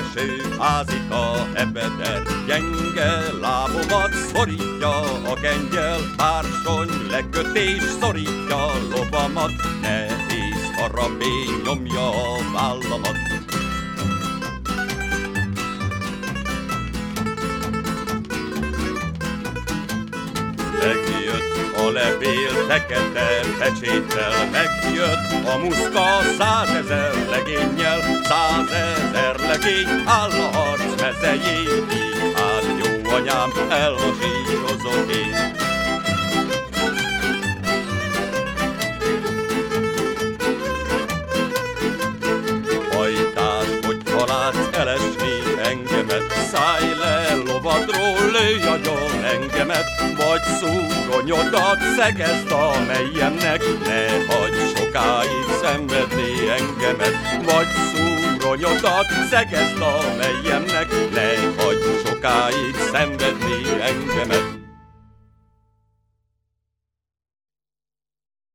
eső házika ebeder, gyenge lábomat szorítja a kengyel, bársony lekötés szorítja lovamat, nehéz harabély nyomja a vállamat. Megjött a levél fekete pecséttel, megjött a muszka 100 000 legénnyel, 100 000 legény áll a harc mezején, így hát jó anyám, elmasírozok én. Hajtás, hogyha látsz elesni engemet, szállj le lovadról, lőj agyon engemet, vagy szúronyodat szegezd a melyemnek, ne hagyj sokáig szenvedni engemet, vagy szúronyodat szegezd a melyemnek, ne hagyj sokáig szenvedni engemet.